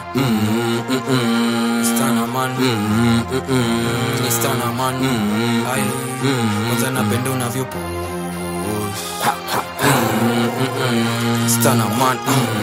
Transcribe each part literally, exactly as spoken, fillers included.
Stana man, Stana man, ay, kwanza napenda unavyopost. Stana man,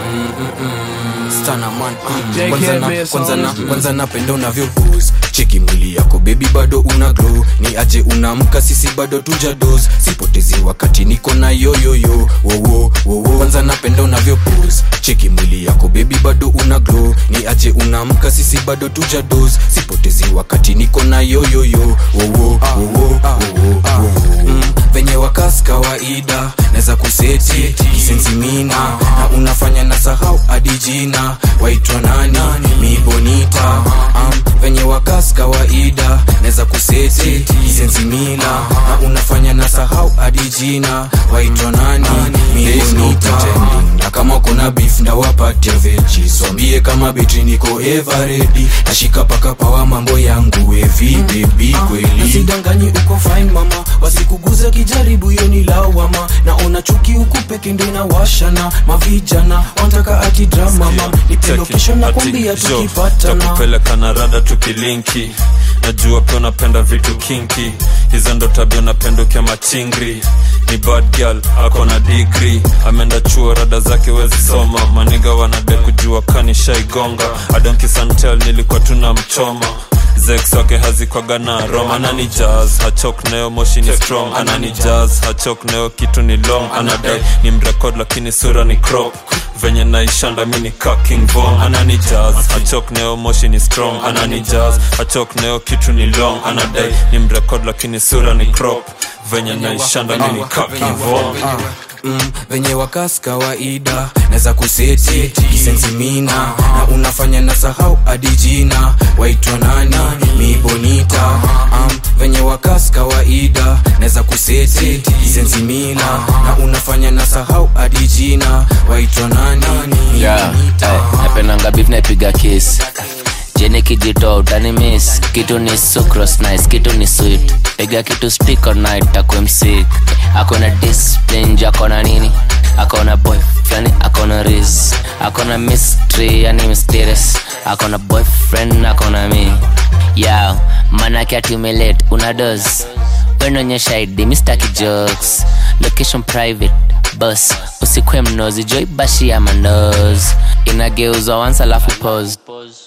Stana man, kwanza na kwanza na kwanza napenda unavyopost. Cheki mwili yako baby bado una glow, ni aje unamka sisi bado tuja dose. Sipotezi wakati niko na yo yo yo, wo wo wo wo. Kwanza napenda unavyopost. Cheki mwili yako baby bado una glow, ni aje unamka sisi bado tuja dose. Sipotezi wakati niko na yo yo yo, wo wo wo wo wo. Mm, venye wakas kawaida naweza kuseti kisensi mina, na unafanya na sahau hadi jina. Waitwa nani? Mi bonita. Um, venye wakas kawaida naweza kuseti kisensi mina, na unafanya na sahau hadi jina. Waitwa nani? Mi bonita. Na kama kuna beef ndawapatia veggie, swambie kama betri niko ever ready. Nashika paka pawa mambo yangu heavy baby kweli. Usidanganyi uko fine mama, wasikuguza kijaribu hiyo ni lawama. Naona chuki huku peke ndo inawashana, mavijana wanataka ati drama mama. Nipe location na kuambia tukipatana, takupeleka na rada tukilinki. Najua pia unapenda vitu kinky, hizo ndo tabia unapenda ukia machingri. Ni bad girl, ako na degree, amenda chuo rada zake wezi soma. Maniga wanade kujua kani shaigonga, I don't kiss and tell nilikuwa tunamchoma. Zex wake hazikwa gana Roma. Anani jazz, hachok neo moshi ni strong. Anani jazz, hachok neo kitu ni long. Anadai ni mrekod lakini sura ni crop, venye naishanda mini ka King Von. Anani jazz, hachok neo moshi ni strong. Anani jazz, hachok neo kitu ni long. Anadai ni mrekod lakini sura ni crop, venye naishanda mini ka King Von. Mm, venye wakas kawaida naweza kuseti kisensi mina, na unafanya na sahau hadi jina. Waitwa nani? Mi bonita. Um, venye wakas kawaida naweza kuseti kisensi mina, na unafanya na sahau hadi jina. Waitwa nani? Mi yeah, bonita. Ay, napendanga beef naipiga kiss. Jene kijito utani miss. Kitu ni sucrose nice, kitu ni sweet. Piga kitu stick all night, takwe msik. Akona discipline, jakona nini. Akona boyfriend, akona riz. Akona mystery, yani mysterious. Akona boyfriend, akona me. Yo, manake ati umelate, una doze. Wenonyesha I D, mistaki jokes. Location private, bus. Usikwe mnozi, joy bashi ya mandoz. Inageuzwa once alafu pause.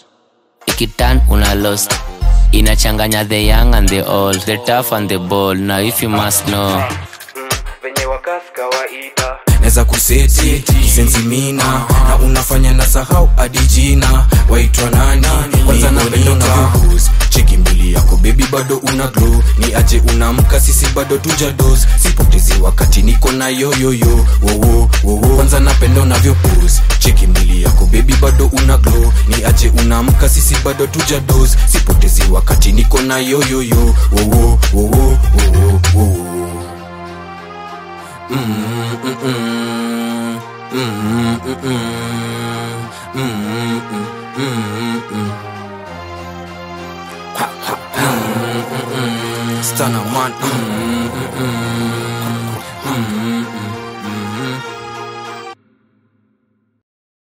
Ikitan una lost. Inachanganya the young and the old, the tough and the bold. Now if you must know, venye wakas kawaida naweza kuseti kisensi mina, na unafanya na sahau hadi jina. Waitwa nani? Kwanza napenda unavyopost. Cheki mbili yako baby bado una glow, ni aje unamka sisi bado tuja dose. Sipotezi wakati niko na yo yo yo, wo wo wo wo. Kwanza napenda unavyopost. Cheki mbili yako baby bado una glow, ni aje unamka sisi bado tuja dose. Sipotezi wakati niko na yo yo yo, wo wo wo wo wo wo. Mm mm mm mm mm mm mm mm. Stana man.